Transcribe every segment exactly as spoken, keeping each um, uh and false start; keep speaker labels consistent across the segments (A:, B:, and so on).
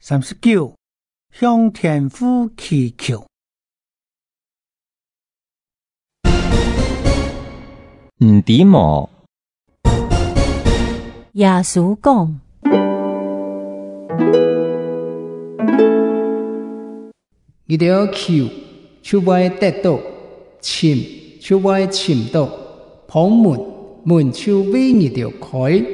A: 三十九，向天父祈求。
B: 唔知無，
C: 耶穌講：
D: 你哋要求，就會得到；尋，就會尋到；碰門，門就為你哋開。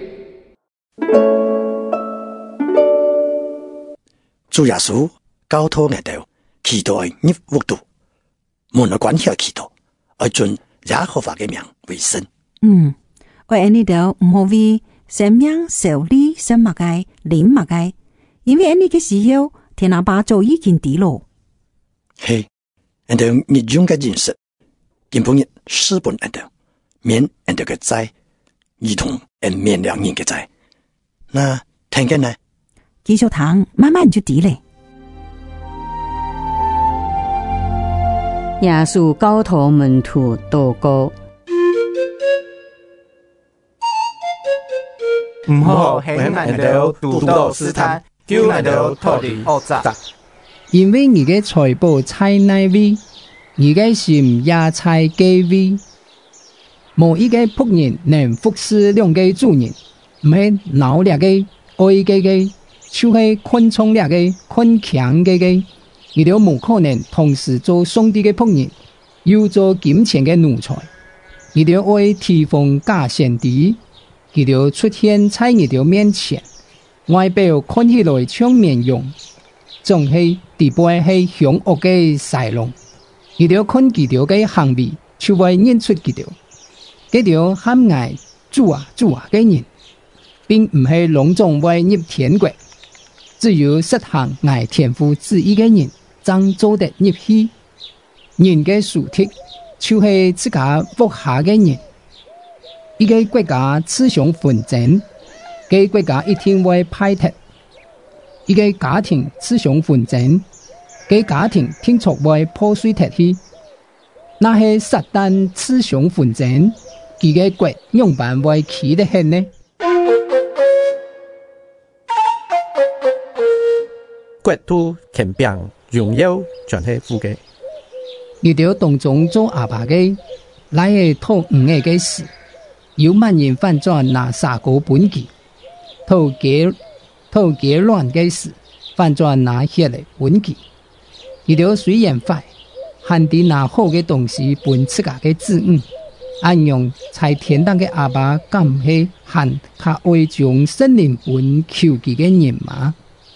E: 主耶穌教導我哋，祈禱係入國度，門嘅關係祈禱，愛盡耶和華嘅名為神。
C: 嗯，我喺呢度唔好為生命受理生物嘅靈物嘅，因為喺呢個時候，天阿爸早已經知咯。
E: 係，人哋日用嘅認識，根本日書本人哋免人哋嘅債，兒童人免兩人嘅債。那聽緊呢？
C: 繼續聽，慢慢就知咧。
F: 耶穌教導門徒禱告，
G: 唔好喺人哋度到試探，叫人哋脫離惡習。
D: 因為你嘅財寶在內位，你嘅心也在基位。冇一個僕人能服侍兩個主人，唔係鬧兩個愛嘅嘅，就係困重兩個困強嘅嘅。你哋冇可能同時做上帝嘅僕人，又做金錢嘅奴才。你哋愛提防假先知，佢哋出現在你哋面前，外表看起來像綿羊，總係底部係凶惡嘅豺狼。佢哋看佢哋嘅行為，就會認出佢哋。佢哋喊嗌主啊主啊嘅人，並唔係隆重為入天國，只有實行愛天父旨意嘅人，才做得入去。人嘅屬體，就係自家服下嘅人。一個國家自相紛爭，個國家一定會敗退；一個家庭自相紛爭，個家庭聽說會破碎脫去。那係撒旦自相紛爭，佢嘅國樣板會起得起呢？
G: 國土權柄榮耀全係父嘅。
D: 你哋當中做阿爸嘅，乃係討五個嘅事。有萬人反轉拿三個本錢，討結討結亂嘅事，反轉拿血嚟本錢。你哋雖然快，限地拿好嘅東西本自家嘅子女，按樣在天堂嘅阿爸敢係限較愛將聖靈本求佢嘅人嘛？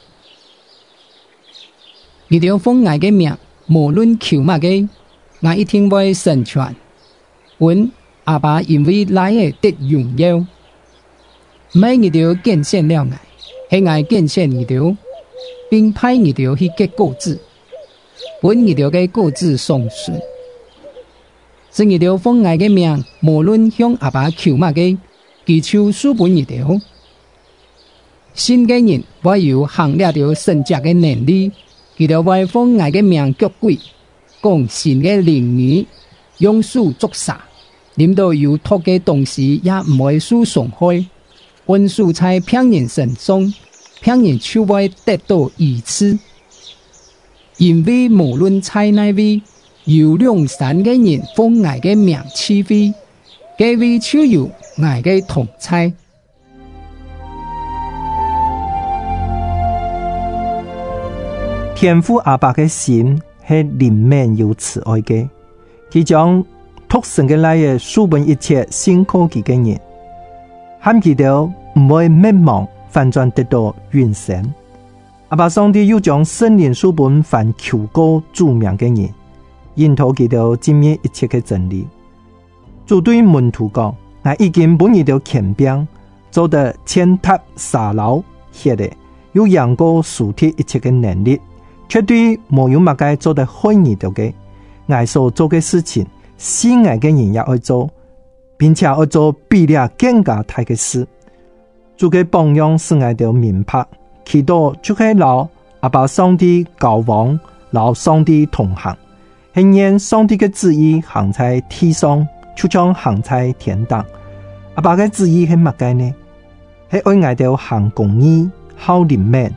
D: 你哋奉愛嘅名，無論求乜嘅，我一定會成全。本阿爸因為來嘅得榮耀，唔係你哋見證了愛，係愛見證你哋，並派你哋去結果子，本你哋嘅果子雙順。是你哋奉愛嘅名，無論向阿爸求乜嘅，佢就賜本你哋。信嘅人會有行了條聖潔嘅能力，佢哋會奉愛嘅名腳鬼，講神嘅靈語，用手作殺。領到有託嘅東西也唔會受傷害，溫數在騙人身上，騙人就會得到醫治。因為無論在哪位，有良善嘅人奉愛嘅名賜福，嗰位就有愛嘅同在。
H: 天父阿爸嘅心係靈面有慈愛嘅，佢將托生嘅來嘅書本一切辛苦佢嘅人，喊佢哋唔會滅亡，反轉得到永生。阿爸上帝又將聖靈書本凡求過主名嘅人，引導佢哋經驗一切嘅真理。主對門徒講：我已經本你哋權柄，做得踐踏沙漏血的，有陽過屬天一切嘅能力，絕對冇有乜嘅做得害你哋嘅。我所做嘅事情，信愛嘅人也愛做，並且愛做比咧更加大嘅事。做嘅榜樣是愛到明白，祈禱就係老阿爸上帝交往，老上帝同行，係讓上帝嘅旨意行在地上，就像行在天堂。阿爸嘅旨意係乜嘅呢？係愛愛到行公義、好靈命、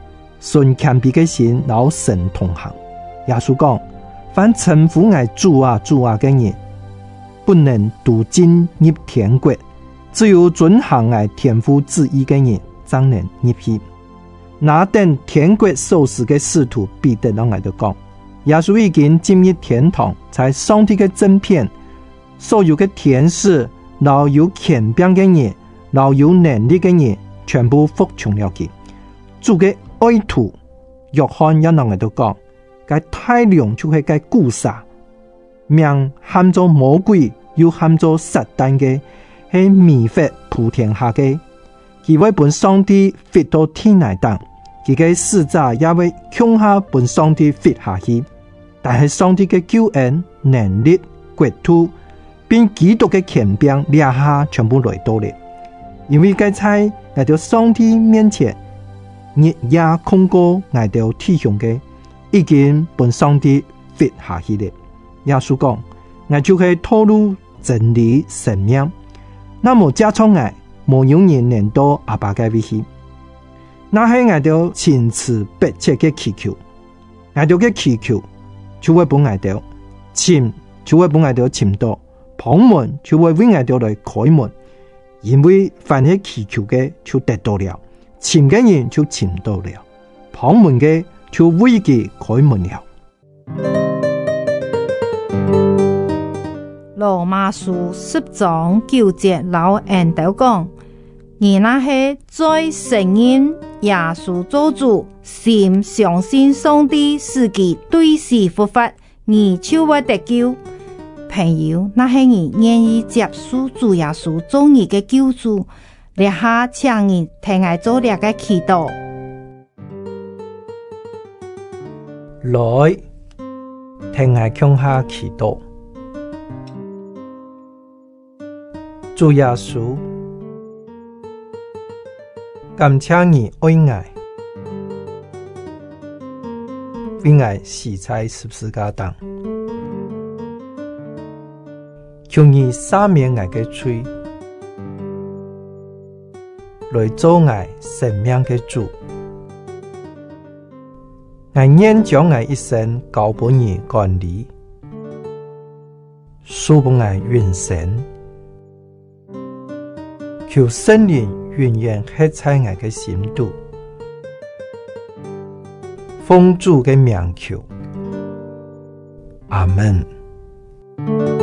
H: 顺谦卑嘅心，老神同行。耶穌講：凡稱呼我主啊主啊嘅人，不能獨進入天國，只有遵行我天父旨意嘅人，才能入去。那等天國所示嘅使徒彼得攏喺度講：耶穌已經進入天堂，在上帝嘅正片，所有嘅天使、老有權柄嘅人、老有能力嘅人，全部服從了佢。主嘅愛徒約翰也攏喺度講：該太陽就係該古撒，名喊做魔鬼，又喊做撒旦嘅，係迷惑普天下嘅。佢會本上帝飛到天內當，佢嘅使者也會向下本上帝飛下去。但係上帝嘅救恩、能力、國度，並基督嘅權柄，兩下全部來到了。因為該在來到上帝面前，日夜控告來到天上嘅，已經本上帝飛下去了。耶穌講：我就係透露真理生命，那麼加倉我。冇有人能到阿爸嘅位去，那係我哋千次百切嘅祈求，我哋嘅祈求就會幫我哋尋，就會幫我哋尋到，旁門就會為我哋來開門，因為凡係祈求嘅就得到了，尋嘅人就尋到了，旁門嘅就為佢開門了。
I: 羅馬書十章九節老人都講：而那些在承認耶穌做主，心相信上帝是其對時復活，而就會得救。朋友，那些人願意接受主耶穌做你嘅救主，立下請你聽我做兩個祈禱。
H: 來，聽我向下祈禱。主耶穌，感謝你愛我，為我死在十字架上，求你赦免我的罪，來做我生命的主。我願將我一生交給你管理，賜給我永生。求聖靈永遠刻在我的心度，奉主的名求，阿們。